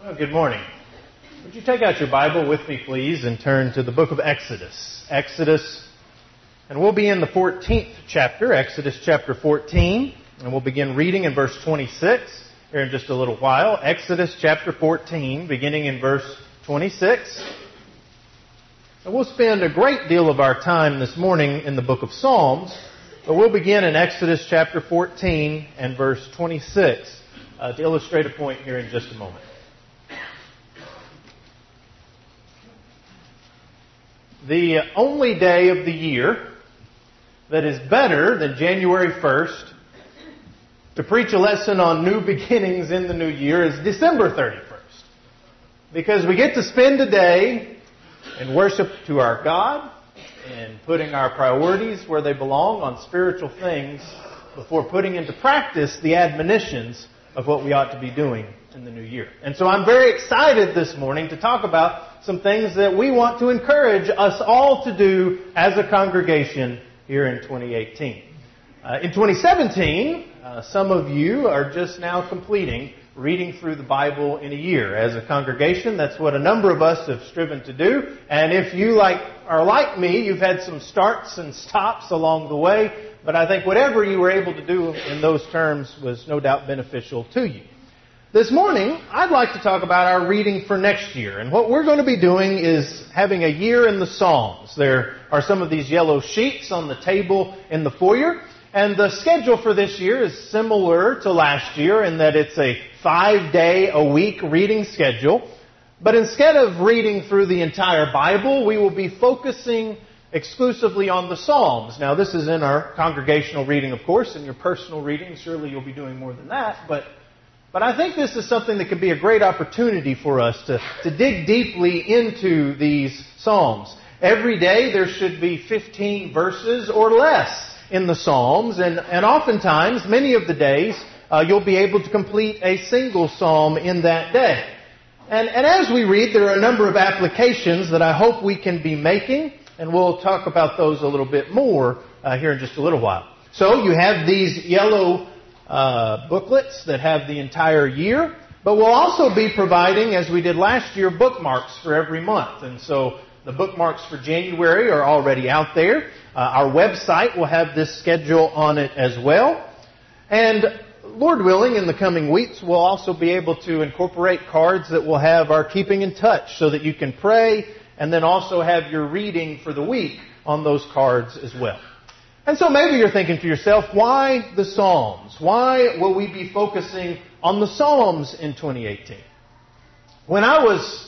Well, good morning. Would you take out your Bible with me, please, and turn to the book of Exodus. And we'll be in the 14th chapter, Exodus chapter 14, and we'll begin reading in verse 26 here in just a little while. Exodus chapter 14, beginning in verse 26. And we'll spend a great deal of our time this morning in the book of Psalms, but we'll begin in Exodus chapter 14 and verse 26 to illustrate a point here in just a moment. The only day of the year that is better than January 1st to preach a lesson on new beginnings in the new year is December 31st. Because we get to spend a day in worship to our God and putting our priorities where they belong on spiritual things before putting into practice the admonitions of what we ought to be doing in the new year. And so I'm very excited this morning to talk about some things that we want to encourage us all to do as a congregation here in 2018. In 2017, some of you are just now completing reading through the Bible in a year. As a congregation, that's what a number of us have striven to do. And if you are like me, you've had some starts and stops along the way. But I think whatever you were able to do in those terms was no doubt beneficial to you. This morning, I'd like to talk about our reading for next year. And what we're going to be doing is having a year in the Psalms. There are some of these yellow sheets on the table in the foyer. And the schedule for this year is similar to last year in that it's a 5-day-a-week reading schedule. But instead of reading through the entire Bible, we will be focusing exclusively on the Psalms. Now, this is in our congregational reading, of course. In your personal reading, surely you'll be doing more than that. But I think this is something that could be a great opportunity for us to dig deeply into these Psalms. Every day there should be 15 verses or less in the Psalms, and oftentimes, many of the days, you'll be able to complete a single Psalm in that day. And as we read, there are a number of applications that I hope we can be making, and we'll talk about those a little bit more here in just a little while. So you have these yellow booklets that have the entire year, but we'll also be providing, as we did last year, bookmarks for every month. And so the bookmarks for January are already out there. Our website will have this schedule on it as well. And Lord willing, in the coming weeks, we'll also be able to incorporate cards that will have our keeping in touch so that you can pray and then also have your reading for the week on those cards as well. And so maybe you're thinking to yourself, why the Psalms? Why will we be focusing on the Psalms in 2018? When I was,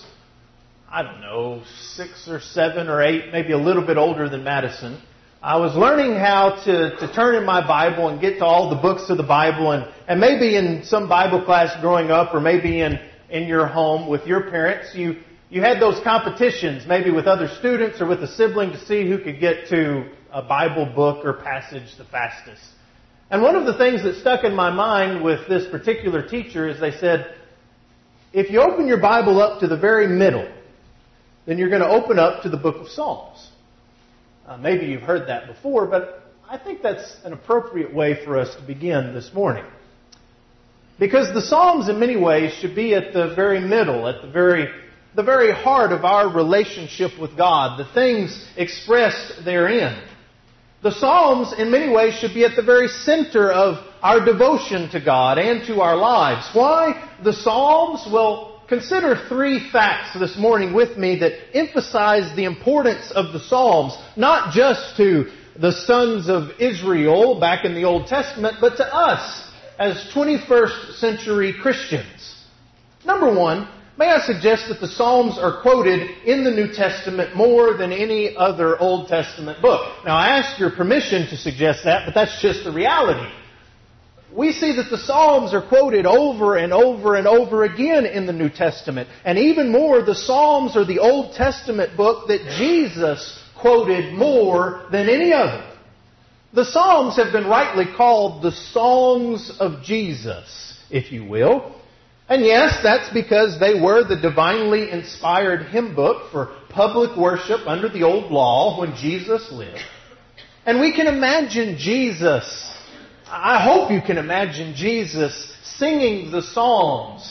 6 or 7 or 8, maybe a little bit older than Madison, I was learning how to turn in my Bible and get to all the books of the Bible. And maybe in some Bible class growing up, or maybe in your home with your parents, you had those competitions, maybe with other students or with a sibling, to see who could get to a Bible book or passage the fastest. And one of the things that stuck in my mind with this particular teacher is they said, if you open your Bible up to the very middle, then you're going to open up to the book of Psalms. Maybe you've heard that before, but I think that's an appropriate way for us to begin this morning. Because the Psalms in many ways should be at the very middle, at the very heart of our relationship with God, the things expressed therein. The Psalms, in many ways, should be at the very center of our devotion to God and to our lives. Why the Psalms? Well, consider 3 facts this morning with me that emphasize the importance of the Psalms, not just to the sons of Israel back in the Old Testament, but to us as 21st century Christians. Number 1, may I suggest that the Psalms are quoted in the New Testament more than any other Old Testament book. Now, I ask your permission to suggest that, but that's just the reality. We see that the Psalms are quoted over and over and over again in the New Testament. And even more, the Psalms are the Old Testament book that Jesus quoted more than any other. The Psalms have been rightly called the songs of Jesus, if you will. And yes, that's because they were the divinely inspired hymn book for public worship under the old law when Jesus lived. And we can imagine Jesus, I hope you can imagine Jesus singing the Psalms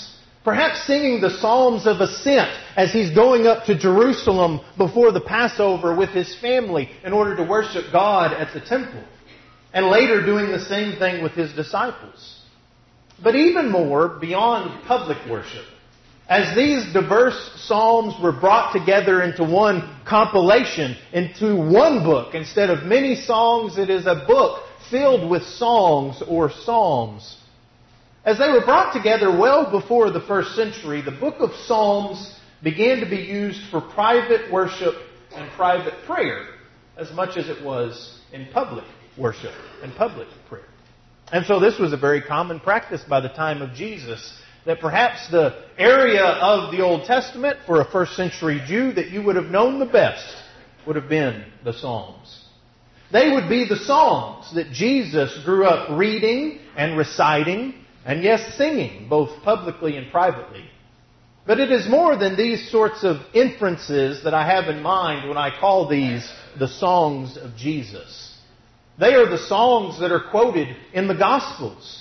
Perhaps singing the Psalms of Ascent as he's going up to Jerusalem before the Passover with his family in order to worship God at the temple. And later doing the same thing with his disciples. But even more, beyond public worship, as these diverse psalms were brought together into one compilation, into one book, instead of many songs, it is a book filled with songs or psalms. As they were brought together well before the first century, the book of Psalms began to be used for private worship and private prayer as much as it was in public worship and public prayer. And so this was a very common practice by the time of Jesus, that perhaps the area of the Old Testament for a first century Jew that you would have known the best would have been the Psalms. They would be the songs that Jesus grew up reading and reciting, and yes, singing, both publicly and privately. But it is more than these sorts of inferences that I have in mind when I call these the songs of Jesus. They are the songs that are quoted in the Gospels.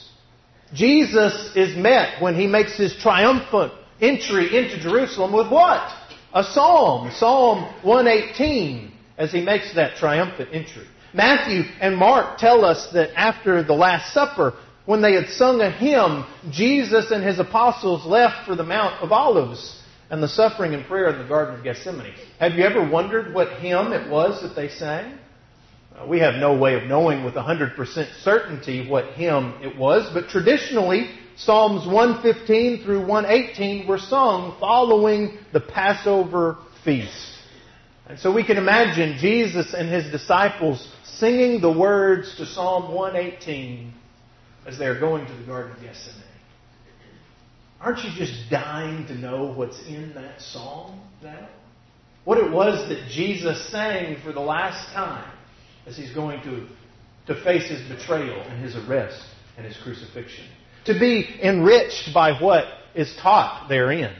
Jesus is met when he makes his triumphant entry into Jerusalem with what? A psalm, Psalm 118, as he makes that triumphant entry. Matthew and Mark tell us that after the Last Supper, when they had sung a hymn, Jesus and his apostles left for the Mount of Olives and the suffering and prayer in the Garden of Gethsemane. Have you ever wondered what hymn it was that they sang? We have no way of knowing with 100% certainty what hymn it was, but traditionally, Psalms 115 through 118 were sung following the Passover feast. And so we can imagine Jesus and his disciples singing the words to Psalm 118 as they are going to the Garden of Gethsemane. Aren't you just dying to know what's in that song now? What it was that Jesus sang for the last time as he's going to face his betrayal and his arrest and his crucifixion. To be enriched by what is taught therein.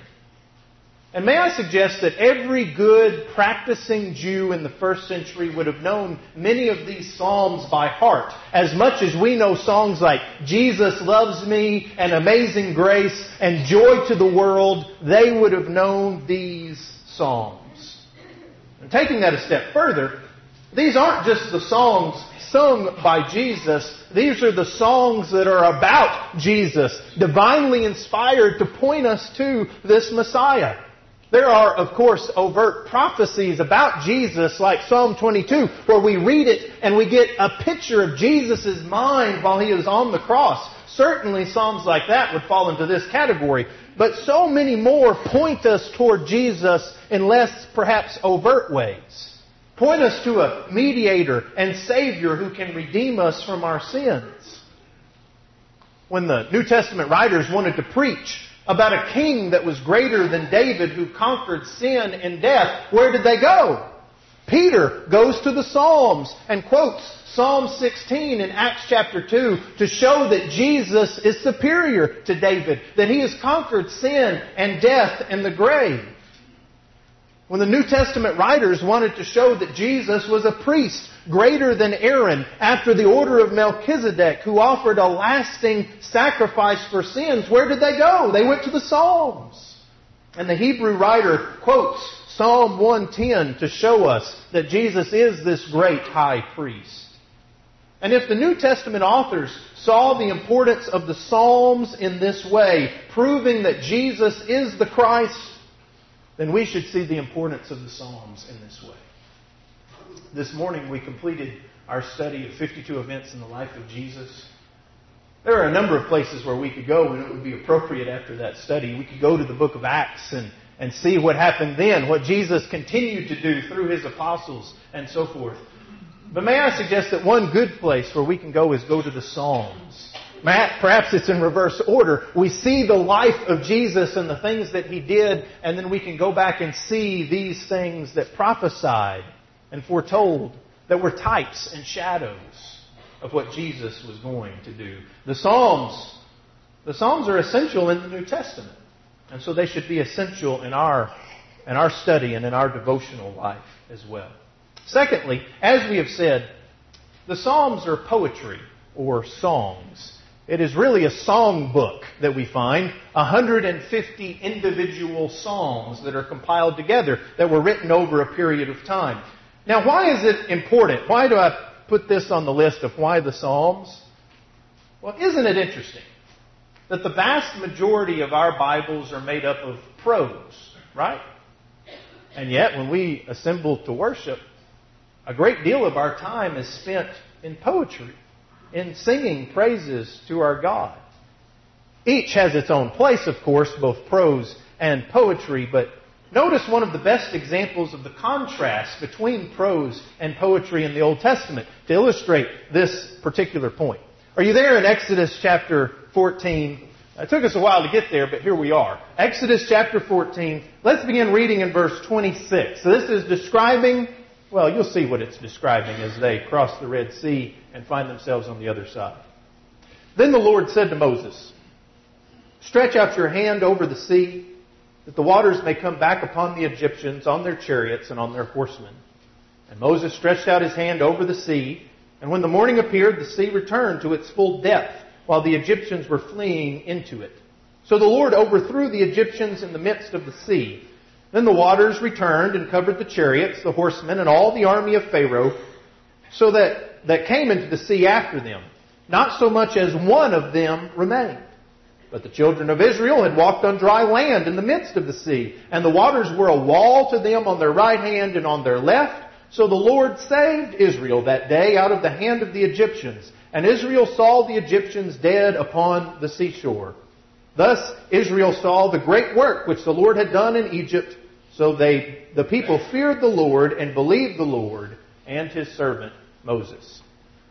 And may I suggest that every good practicing Jew in the first century would have known many of these psalms by heart. As much as we know songs like Jesus Loves Me and Amazing Grace and Joy to the World, they would have known these psalms. And taking that a step further, these aren't just the songs sung by Jesus. These are the songs that are about Jesus, divinely inspired to point us to this Messiah. There are, of course, overt prophecies about Jesus, like Psalm 22, where we read it and we get a picture of Jesus' mind while he is on the cross. Certainly, psalms like that would fall into this category. But so many more point us toward Jesus in less, perhaps, overt ways. Point us to a mediator and Savior who can redeem us from our sins. When the New Testament writers wanted to preach about a king that was greater than David who conquered sin and death, where did they go? Peter goes to the Psalms and quotes Psalm 16 in Acts chapter 2 to show that Jesus is superior to David, that he has conquered sin and death and the grave. When the New Testament writers wanted to show that Jesus was a priest greater than Aaron after the order of Melchizedek who offered a lasting sacrifice for sins, where did they go? They went to the Psalms. And the Hebrew writer quotes Psalm 110 to show us that Jesus is this great high priest. And if the New Testament authors saw the importance of the Psalms in this way, proving that Jesus is the Christ, then we should see the importance of the Psalms in this way. This morning we completed our study of 52 events in the life of Jesus. There are a number of places where we could go and it would be appropriate after that study. We could go to the book of Acts and see what happened then, what Jesus continued to do through his apostles and so forth. But may I suggest that one good place where we can go is go to the Psalms. Perhaps it's in reverse order. We see the life of Jesus and the things that he did, and then we can go back and see these things that prophesied and foretold, that were types and shadows of what Jesus was going to do. The Psalms are essential in the New Testament, and so they should be essential in our study and in our devotional life as well. Secondly, as we have said, the Psalms are poetry or songs. It is really a song book that we find, 150 individual psalms that are compiled together that were written over a period of time. Now, why is it important? Why do I put this on the list of why the Psalms? Well, isn't it interesting that the vast majority of our Bibles are made up of prose, right? And yet, when we assemble to worship, a great deal of our time is spent in poetry, in singing praises to our God. Each has its own place, of course, both prose and poetry, but notice one of the best examples of the contrast between prose and poetry in the Old Testament to illustrate this particular point. Are you there in Exodus chapter 14? It took us a while to get there, but here we are. Exodus chapter 14. Let's begin reading in verse 26. So this is describing, well, you'll see what it's describing as they cross the Red Sea and find themselves on the other side. Then the Lord said to Moses, "Stretch out your hand over the sea, that the waters may come back upon the Egyptians on their chariots and on their horsemen." And Moses stretched out his hand over the sea, and when the morning appeared, the sea returned to its full depth, while the Egyptians were fleeing into it. So the Lord overthrew the Egyptians in the midst of the sea. Then the waters returned and covered the chariots, the horsemen, and all the army of Pharaoh, so that came into the sea after them. Not so much as one of them remained. But the children of Israel had walked on dry land in the midst of the sea, and the waters were a wall to them on their right hand and on their left. So the Lord saved Israel that day out of the hand of the Egyptians. And Israel saw the Egyptians dead upon the seashore. Thus Israel saw the great work which the Lord had done in Egypt. So the people feared the Lord and believed the Lord and His servant Moses.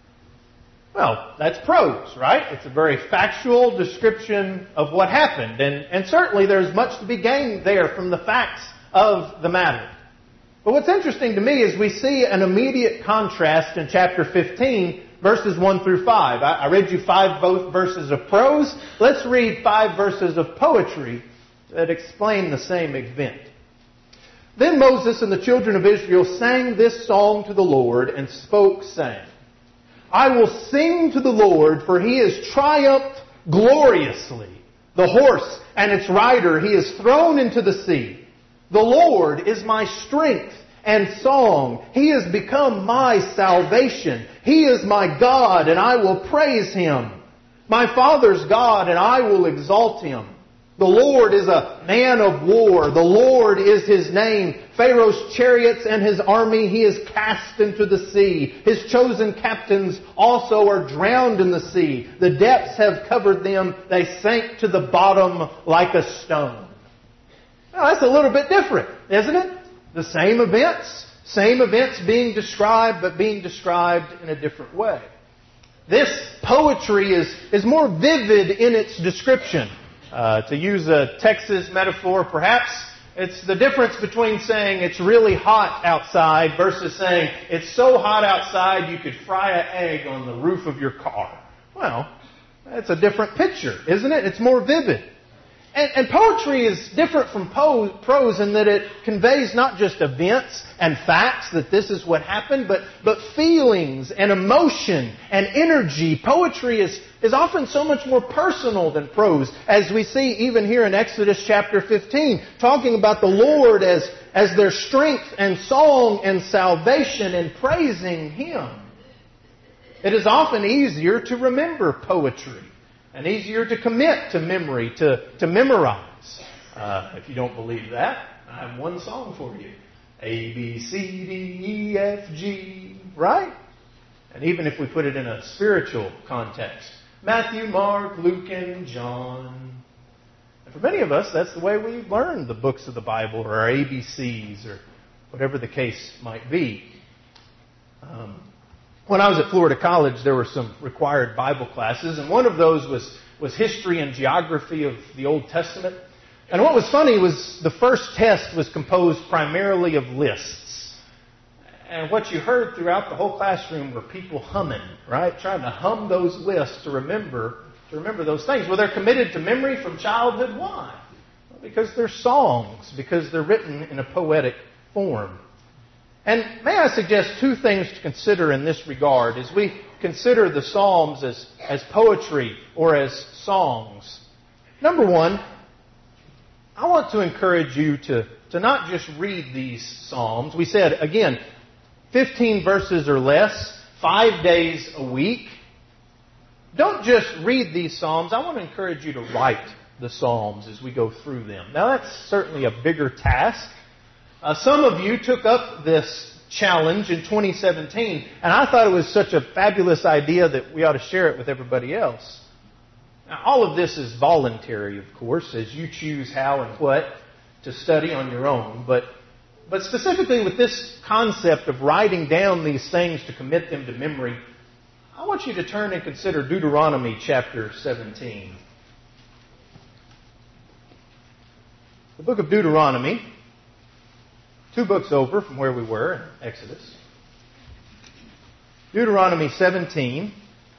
Well, that's prose, right? It's a very factual description of what happened. And certainly there's much to be gained there from the facts of the matter. But what's interesting to me is we see an immediate contrast in chapter 15, verses 1 through 5. I read you 5 verses of prose. Let's read 5 verses of poetry that explain the same event. Then Moses and the children of Israel sang this song to the Lord and spoke, saying, "I will sing to the Lord, for He has triumphed gloriously. The horse and its rider He has thrown into the sea. The Lord is my strength and song. He has become my salvation. He is my God, and I will praise Him. My father's God, and I will exalt Him. The Lord is a man of war. The Lord is His name. Pharaoh's chariots and his army He has cast into the sea. His chosen captains also are drowned in the sea. The depths have covered them. They sank to the bottom like a stone." Now, that's a little bit different, isn't it? The same events being described, but being described in a different way. This poetry is more vivid in its description. To use a Texas metaphor, perhaps, it's the difference between saying it's really hot outside versus saying it's so hot outside you could fry an egg on the roof of your car. Well, that's a different picture, isn't it? It's more vivid. And poetry is different from prose in that it conveys not just events and facts that this is what happened, but feelings and emotion and energy. Poetry is often so much more personal than prose, as we see even here in Exodus chapter 15, talking about the Lord as their strength and song and salvation and praising Him. It is often easier to remember poetry and easier to commit to memory, to memorize. If you don't believe that, I have one song for you. A, B, C, D, E, F, G, right? And even if we put it in a spiritual context, Matthew, Mark, Luke, and John. And for many of us, that's the way we learn the books of the Bible, or our ABCs, or whatever the case might be. When I was at Florida College, there were some required Bible classes, and one of those was history and geography of the Old Testament. And what was funny was the first test was composed primarily of lists. And what you heard throughout the whole classroom were people humming, right? Trying to hum those lists to remember those things. Well, they're committed to memory from childhood. Why? Well, because they're songs, because they're written in a poetic form. And may I suggest two things to consider in this regard as we consider the Psalms as poetry or as songs. Number one, I want to encourage you to not just read these Psalms. We said, again, 15 verses or less, 5 days a week. Don't just read these Psalms. I want to encourage you to write the Psalms as we go through them. Now, that's certainly a bigger task. Some of you took up this challenge in 2017, and I thought it was such a fabulous idea that we ought to share it with everybody else. Now, all of this is voluntary, of course, as you choose how and what to study on your own. But specifically with this concept of writing down these things to commit them to memory, I want you to turn and consider Deuteronomy chapter 17. The book of Deuteronomy, 2 books over from where we were in Exodus. Deuteronomy 17.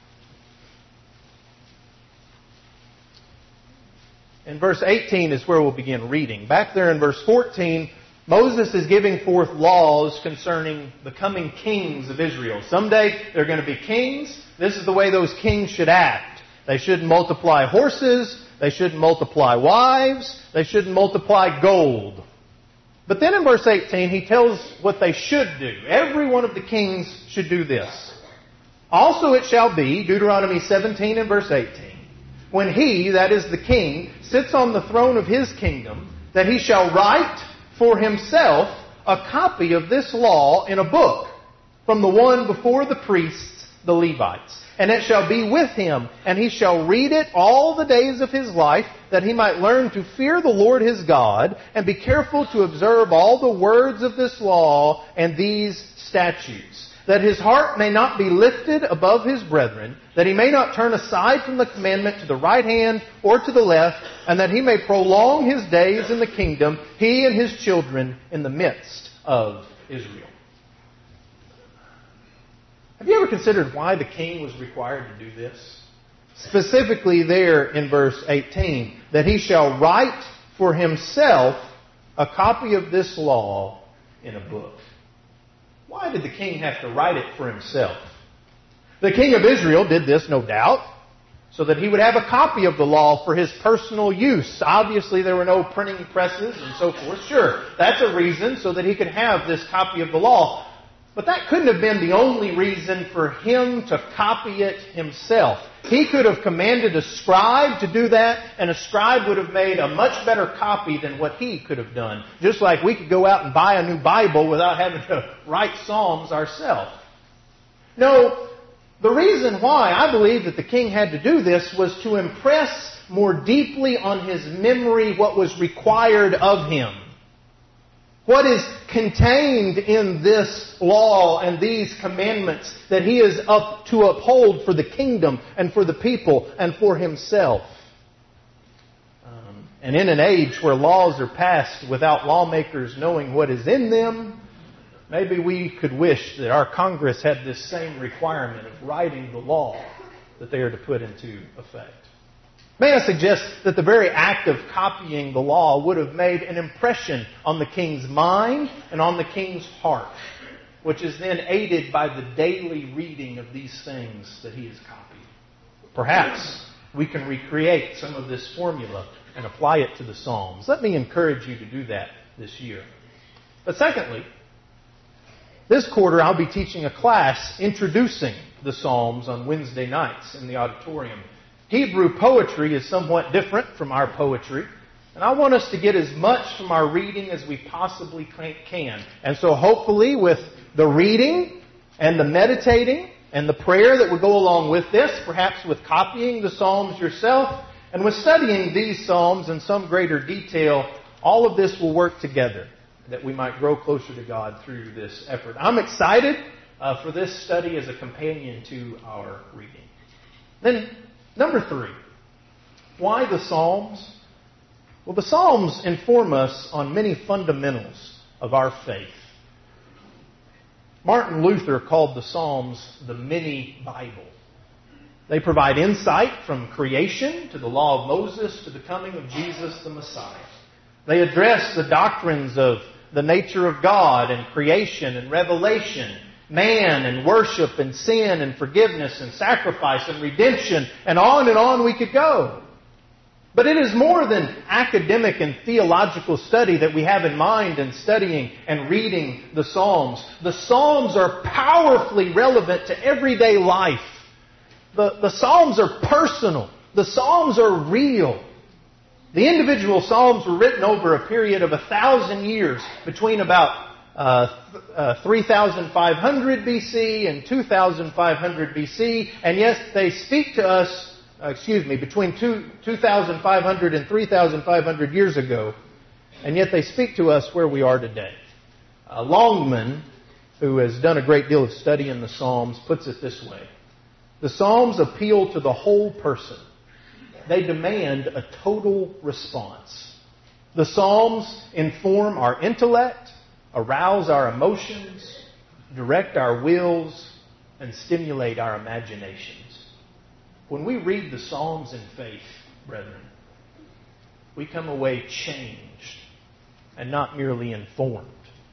And verse 18 is where we'll begin reading. Back there in verse 14, Moses is giving forth laws concerning the coming kings of Israel. Someday they're going to be kings. This is the way those kings should act. They shouldn't multiply horses. They shouldn't multiply wives. They shouldn't multiply gold. But then in verse 18, he tells what they should do. Every one of the kings should do this. Also it shall be, Deuteronomy 17 and verse 18, when he, that is the king, sits on the throne of his kingdom, that he shall write for himself a copy of this law in a book from the one before the priests, the Levites. And it shall be with him, and he shall read it all the days of his life, that he might learn to fear the Lord his God, and be careful to observe all the words of this law and these statutes, that his heart may not be lifted above his brethren, that he may not turn aside from the commandment to the right hand or to the left, and that he may prolong his days in the kingdom, he and his children in the midst of Israel. Have you ever considered why the king was required to do this? Specifically there in verse 18, that he shall write for himself a copy of this law in a book. Why did the king have to write it for himself? The king of Israel did this, no doubt, so that he would have a copy of the law for his personal use. Obviously, there were no printing presses and so forth. Sure, that's a reason so that he could have this copy of the law. But that couldn't have been the only reason for him to copy it himself. He could have commanded a scribe to do that, and a scribe would have made a much better copy than what he could have done. Just like we could go out and buy a new Bible without having to write Psalms ourselves. No, the reason why I believe that the king had to do this was to impress more deeply on his memory what was required of him. What is contained in this law and these commandments that he is up to uphold for the kingdom and for the people and for himself. And in an age where laws are passed without lawmakers knowing what is in them, maybe we could wish that our Congress had this same requirement of writing the law that they are to put into effect. May I suggest that the very act of copying the law would have made an impression on the king's mind and on the king's heart, which is then aided by the daily reading of these things that he has copied. Perhaps we can recreate some of this formula and apply it to the Psalms. Let me encourage you to do that this year. But secondly, this quarter I'll be teaching a class introducing the Psalms on Wednesday nights in the auditorium. Hebrew poetry is somewhat different from our poetry, and I want us to get as much from our reading as we possibly can. And so hopefully with the reading and the meditating and the prayer that would go along with this, perhaps with copying the Psalms yourself, and with studying these Psalms in some greater detail, all of this will work together, that we might grow closer to God through this effort. I'm excited for this study as a companion to our reading. Then, number 3, why the Psalms? Well, the Psalms inform us on many fundamentals of our faith. Martin Luther called the Psalms the mini Bible. They provide insight from creation to the law of Moses to the coming of Jesus the Messiah. They address the doctrines of the nature of God and creation and revelation, man and worship and sin and forgiveness and sacrifice and redemption, and on we could go. But it is more than academic and theological study that we have in mind in studying and reading the Psalms. The Psalms are powerfully relevant to everyday life. The Psalms are personal. The Psalms are real. The individual Psalms were written over a period of 1,000 years, between about 3,500 BC and 2,500 BC. And yes, they speak to us between 2,500 and 3,500 years ago, and yet they speak to us where we are today. Longman, who has done a great deal of study in the Psalms, puts it this way. The Psalms appeal to the whole person. They demand a total response. The Psalms inform our intellect, arouse our emotions, direct our wills, and stimulate our imaginations. When we read the Psalms in faith, brethren, we come away changed and not merely informed.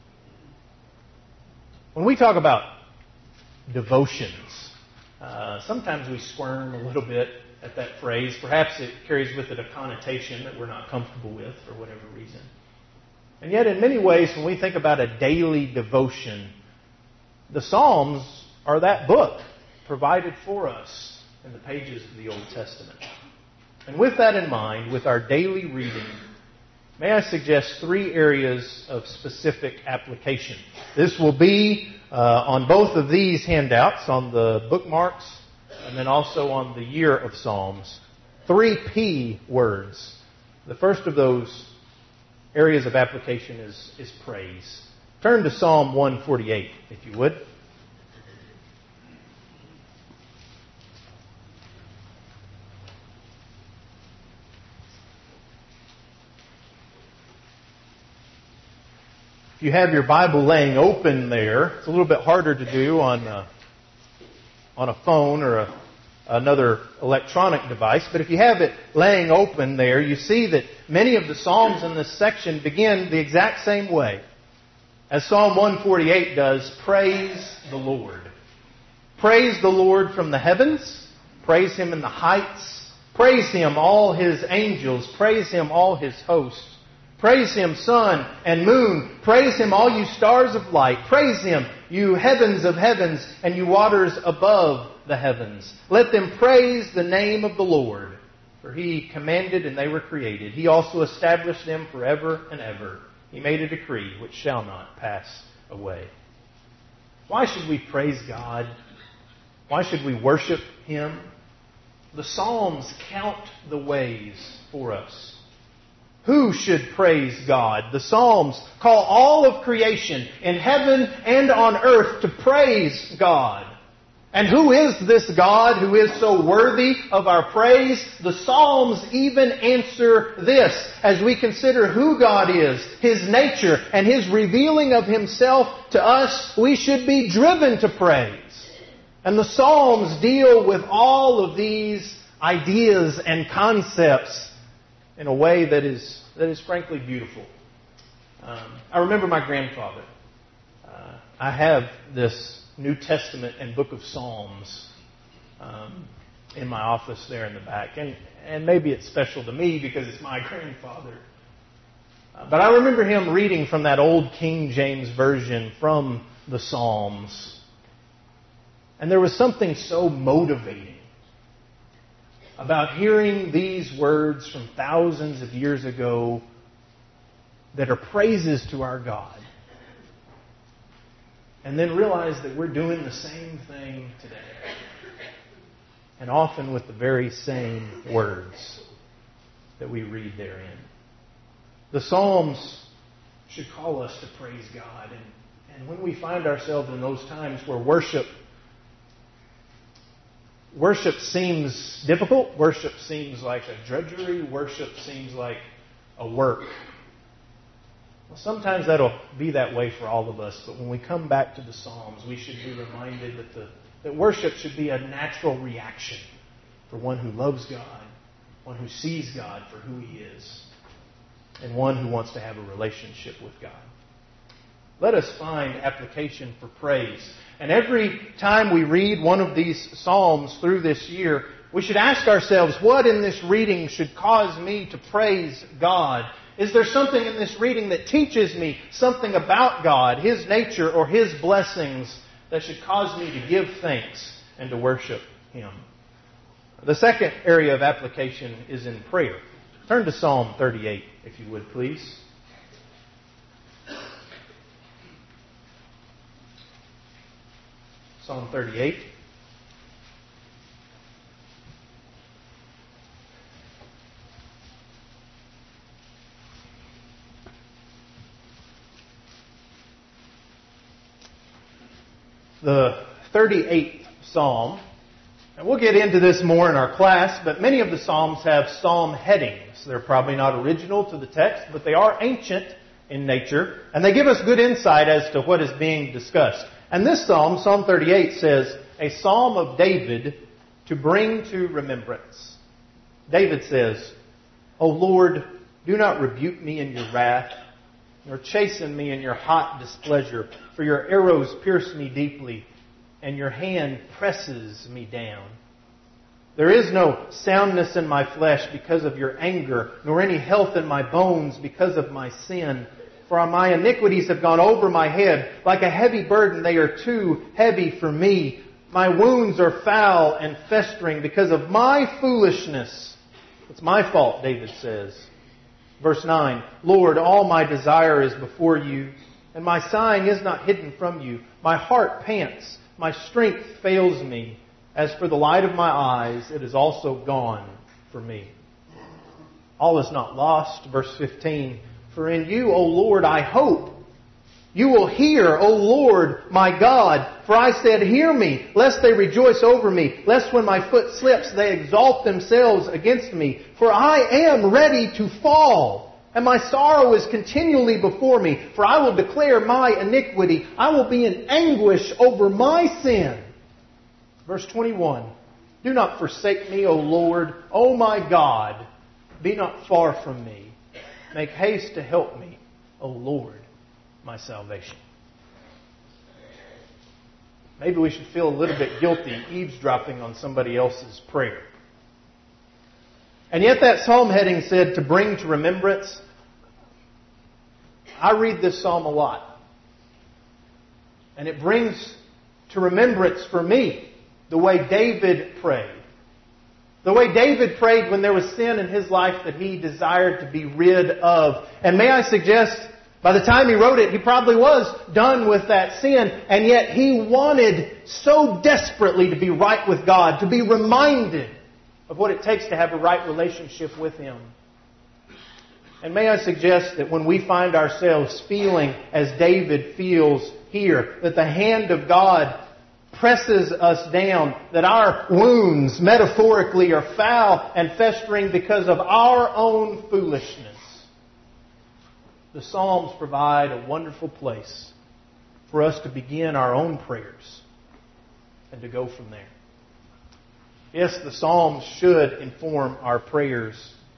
When we talk about devotions, sometimes we squirm a little bit at that phrase. Perhaps it carries with it a connotation that we're not comfortable with for whatever reason. And yet, in many ways, when we think about a daily devotion, the Psalms are that book provided for us in the pages of the Old Testament. And with that in mind, with our daily reading, may I suggest 3 areas of specific application. This will be on both of these handouts, on the bookmarks, and then also on the year of Psalms. 3 P words. The first of those areas of application is praise. Turn to Psalm 148, if you would. If you have your Bible laying open there, it's a little bit harder to do on a phone or another electronic device. But if you have it laying open there, you see that many of the Psalms in this section begin the exact same way as Psalm 148 does. Praise the Lord. Praise the Lord from the heavens. Praise Him in the heights. Praise Him, all His angels. Praise Him, all His hosts. Praise Him, sun and moon. Praise Him, all you stars of light. Praise Him, you heavens of heavens and you waters above the heavens. Let them praise the name of the Lord, for He commanded and they were created. He also established them forever and ever. He made a decree which shall not pass away. Why should we praise God? Why should we worship Him? The Psalms count the ways for us. Who should praise God? The Psalms call all of creation in heaven and on earth to praise God. And who is this God who is so worthy of our praise? The Psalms even answer this as we consider who God is, His nature, and His revealing of Himself to us. We should be driven to praise. And the Psalms deal with all of these ideas and concepts in a way that is frankly beautiful. I remember my grandfather. I have this New Testament and Book of Psalms in my office there in the back. And maybe it's special to me because it's my grandfather. But I remember him reading from that old King James Version from the Psalms. And there was something so motivating about hearing these words from thousands of years ago that are praises to our God. And then realize that we're doing the same thing today. And often with the very same words that we read therein. The Psalms should call us to praise God. And when we find ourselves in those times where worship seems difficult. Worship seems like a drudgery. Worship seems like a work. Well, sometimes that'll be that way for all of us. But when we come back to the Psalms, we should be reminded that worship should be a natural reaction for one who loves God, one who sees God for who He is, and one who wants to have a relationship with God. let us find application for praise. And every time we read one of these Psalms through this year, we should ask ourselves, what in this reading should cause me to praise God? Is there something in this reading that teaches me something about God, His nature, or His blessings that should cause me to give thanks and to worship Him? The second area of application is in prayer. Turn to Psalm 38, if you would, please. Psalm 38. The 38th Psalm. And we'll get into this more in our class, but many of the Psalms have psalm headings. They're probably not original to the text, but they are ancient in nature, and they give us good insight as to what is being discussed. And this Psalm, Psalm 38, says, a Psalm of David to bring to remembrance. David says, O Lord, do not rebuke me in your wrath, nor chasten me in your hot displeasure, for your arrows pierce me deeply, and your hand presses me down. There is no soundness in my flesh because of your anger, nor any health in my bones because of my sin. For my iniquities have gone over my head. Like a heavy burden, they are too heavy for me. My wounds are foul and festering because of my foolishness. It's my fault, David says. Verse 9, Lord, all my desire is before you, and my sighing is not hidden from you. My heart pants, my strength fails me. As for the light of my eyes, it is also gone for me. All is not lost. Verse 15, for in you, O Lord, I hope. You will hear, O Lord, my God. For I said, hear me, lest they rejoice over me, lest when my foot slips, they exalt themselves against me. For I am ready to fall, and my sorrow is continually before me. For I will declare my iniquity. I will be in anguish over my sin. Verse 21, do not forsake me, O Lord, O my God. Be not far from me. Make haste to help me, O Lord, my salvation. Maybe we should feel a little bit guilty eavesdropping on somebody else's prayer. And yet that psalm heading said to bring to remembrance. I read this psalm a lot. And it brings to remembrance for me the way David prayed. The way David prayed when there was sin in his life that he desired to be rid of. And may I suggest, by the time he wrote it, he probably was done with that sin. And yet he wanted so desperately to be right with God, to be reminded of what it takes to have a right relationship with Him. And may I suggest that when we find ourselves feeling as David feels here, that the hand of God presses us down, that our wounds, metaphorically, are foul and festering because of our own foolishness. The Psalms provide a wonderful place for us to begin our own prayers and to go from there. Yes, the Psalms should inform our prayers.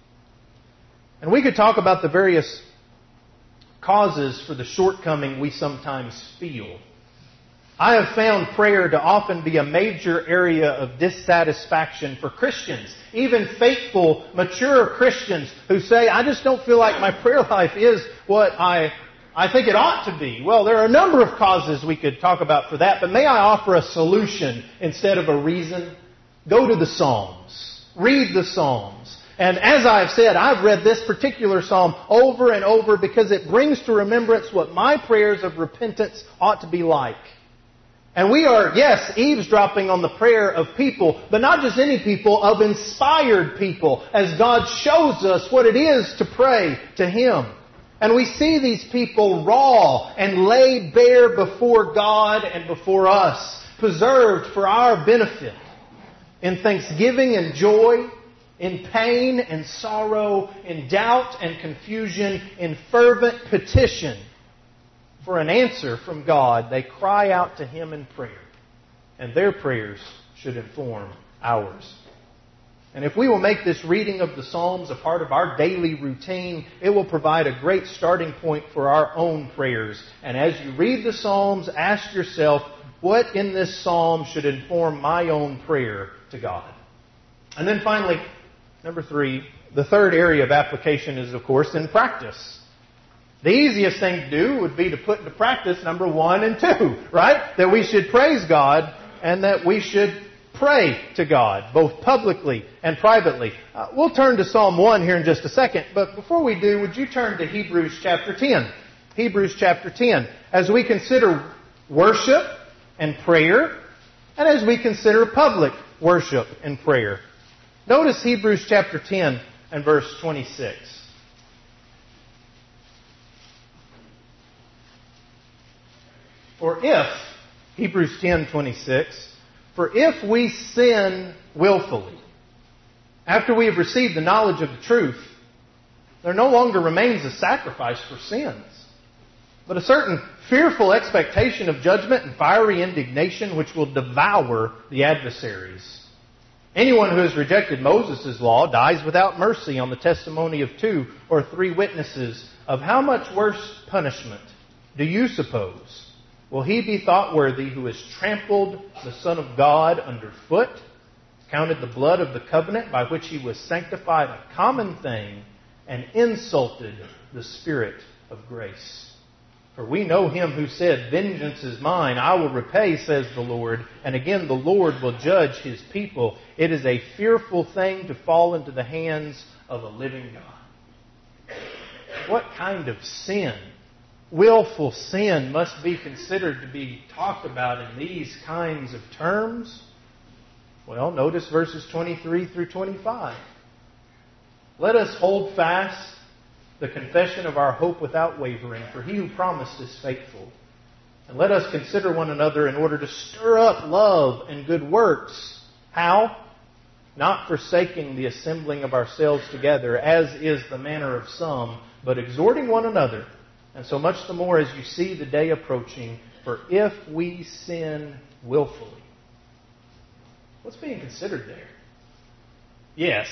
And we could talk about the various causes for the shortcoming we sometimes feel. I have found prayer to often be a major area of dissatisfaction for Christians, even faithful, mature Christians who say, I just don't feel like my prayer life is what I think it ought to be. Well, there are a number of causes we could talk about for that, but may I offer a solution instead of a reason? Go to the Psalms. Read the Psalms. And as I've said, I've read this particular psalm over and over because it brings to remembrance what my prayers of repentance ought to be like. And we are, yes, eavesdropping on the prayer of people, but not just any people, of inspired people, as God shows us what it is to pray to Him. And we see these people raw and laid bare before God and before us, preserved for our benefit, in thanksgiving and joy, in pain and sorrow, in doubt and confusion, in fervent petition. For an answer from God, they cry out to Him in prayer. And their prayers should inform ours. And if we will make this reading of the Psalms a part of our daily routine, it will provide a great starting point for our own prayers. And as you read the Psalms, ask yourself, what in this Psalm should inform my own prayer to God? And then finally, number 3, the third area of application is, of course, in practice. The easiest thing to do would be to put into practice number 1 and 2, right? That we should praise God and that we should pray to God, both publicly and privately. We'll turn to Psalm 1 here in just a second, but before we do, would you turn to Hebrews chapter 10? Hebrews chapter 10. As we consider worship and prayer, and as we consider public worship and prayer. Notice Hebrews chapter 10 and verse 26. For if, Hebrews 10:26, for if we sin willfully, after we have received the knowledge of the truth, there no longer remains a sacrifice for sins, but a certain fearful expectation of judgment and fiery indignation which will devour the adversaries. Anyone who has rejected Moses' law dies without mercy on the testimony of 2 or 3 witnesses. Of how much worse punishment do you suppose will he be thought worthy who has trampled the Son of God underfoot, counted the blood of the covenant by which he was sanctified a common thing, and insulted the Spirit of grace? For we know him who said, vengeance is mine, I will repay, says the Lord. And again, the Lord will judge his people. It is a fearful thing to fall into the hands of a living God. What kind of sin, willful sin, must be considered to be talked about in these kinds of terms? Well, notice verses 23 through 25. Let us hold fast the confession of our hope without wavering, for he who promised is faithful. And let us consider one another in order to stir up love and good works. How? Not forsaking the assembling of ourselves together, as is the manner of some, but exhorting one another, and so much the more as you see the day approaching. For if we sin willfully. What's being considered there? Yes,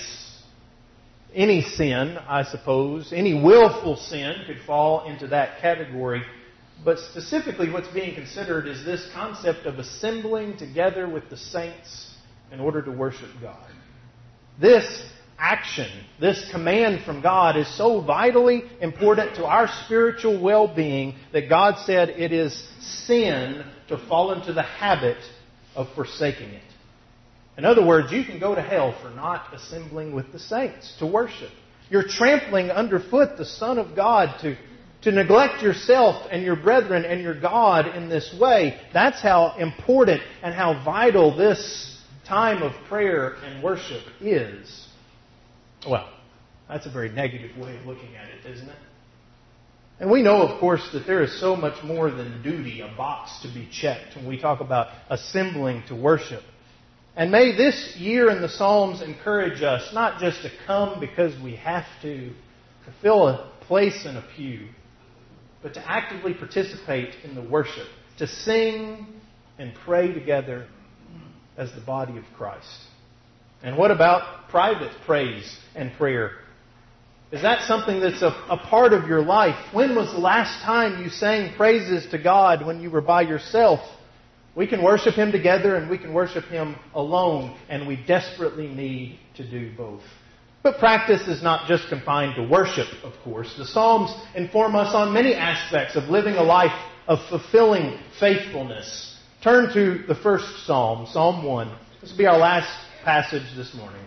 any sin, I suppose, any willful sin could fall into that category. But specifically what's being considered is this concept of assembling together with the saints in order to worship God. This action, this command from God is so vitally important to our spiritual well-being that God said it is sin to fall into the habit of forsaking it. In other words, you can go to hell for not assembling with the saints to worship. You're trampling underfoot the Son of God to neglect yourself and your brethren and your God in this way. That's how important and how vital this time of prayer and worship is. Well, that's a very negative way of looking at it, isn't it? And we know, of course, that there is so much more than duty, a box to be checked, when we talk about assembling to worship. And may this year in the Psalms encourage us not just to come because we have to fill a place in a pew, but to actively participate in the worship, to sing and pray together as the body of Christ. And what about private praise and prayer? Is that something that's a part of your life? When was the last time you sang praises to God when you were by yourself? We can worship Him together and we can worship Him alone, and we desperately need to do both. But practice is not just confined to worship, of course. The Psalms inform us on many aspects of living a life of fulfilling faithfulness. Turn to the first Psalm, Psalm 1. This will be our last passage this morning.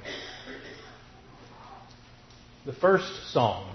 The first Psalm.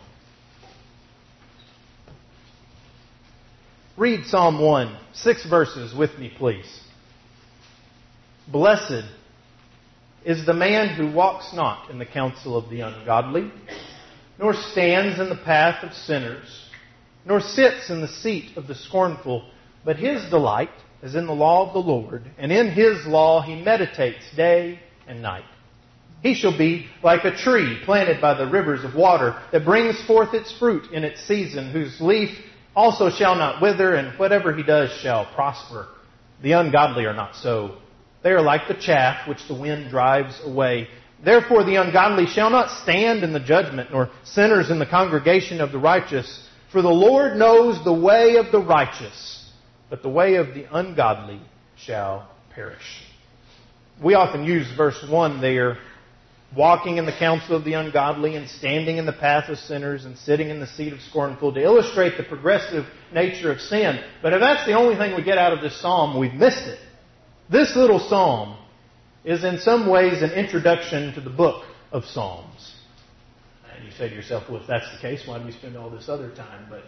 Read Psalm 1, 6 verses with me, please. Blessed is the man who walks not in the counsel of the ungodly, nor stands in the path of sinners, nor sits in the seat of the scornful, but his delight is in the law of the Lord, and in His law he meditates day and night. He shall be like a tree planted by the rivers of water, that brings forth its fruit in its season, whose leaf also shall not wither, and whatever he does shall prosper. The ungodly are not so. They are like the chaff which the wind drives away. Therefore the ungodly shall not stand in the judgment, nor sinners in the congregation of the righteous. For the Lord knows the way of the righteous, but the way of the ungodly shall perish. We often use verse 1 there, walking in the counsel of the ungodly and standing in the path of sinners and sitting in the seat of scornful, to illustrate the progressive nature of sin. But if that's the only thing we get out of this psalm, we've missed it. This little psalm is in some ways an introduction to the book of Psalms. And you say to yourself, well, if that's the case, why do we spend all this other time? But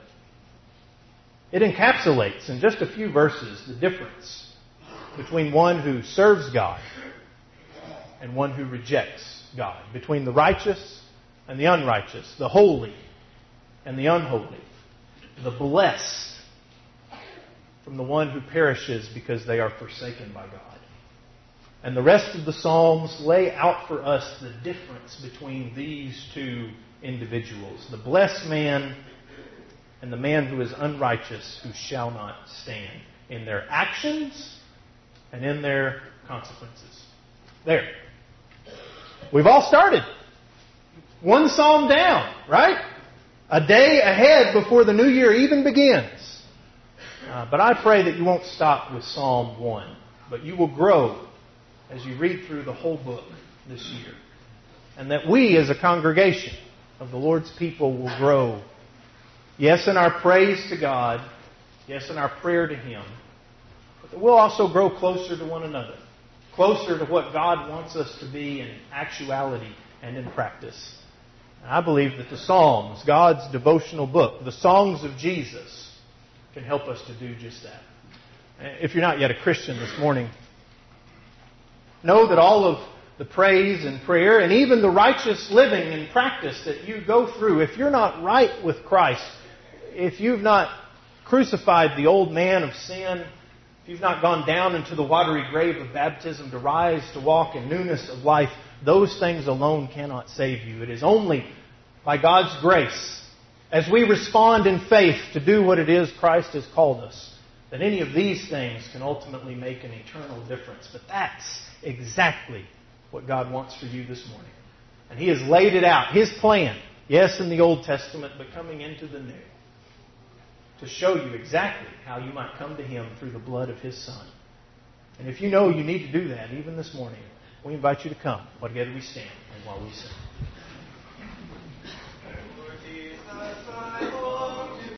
it encapsulates in just a few verses the difference between one who serves God and one who rejects God, between the righteous and the unrighteous, the holy and the unholy, the blessed from the one who perishes because they are forsaken by God. And the rest of the Psalms lay out for us the difference between these two individuals, the blessed man and the man who is unrighteous, who shall not stand, in their actions and in their consequences. There. We've all started. One psalm down, right? A day ahead before the new year even begins. But I pray that you won't stop with Psalm 1, but you will grow as you read through the whole book this year. And that we as a congregation of the Lord's people will grow. Yes, in our praise to God. Yes, in our prayer to Him. But that we'll also grow closer to one another. Closer to what God wants us to be in actuality and in practice. And I believe that the Psalms, God's devotional book, the songs of Jesus, can help us to do just that. If you're not yet a Christian this morning, know that all of the praise and prayer and even the righteous living and practice that you go through, if you're not right with Christ, if you've not crucified the old man of sin, if you've not gone down into the watery grave of baptism to rise to walk in newness of life, those things alone cannot save you. It is only by God's grace, as we respond in faith to do what it is Christ has called us, that any of these things can ultimately make an eternal difference. But that's exactly what God wants for you this morning. And He has laid it out, His plan, yes, in the Old Testament, but coming into the New, to show you exactly how you might come to Him through the blood of His Son. And if you know you need to do that, even this morning, we invite you to come. Together we stand and while we sing.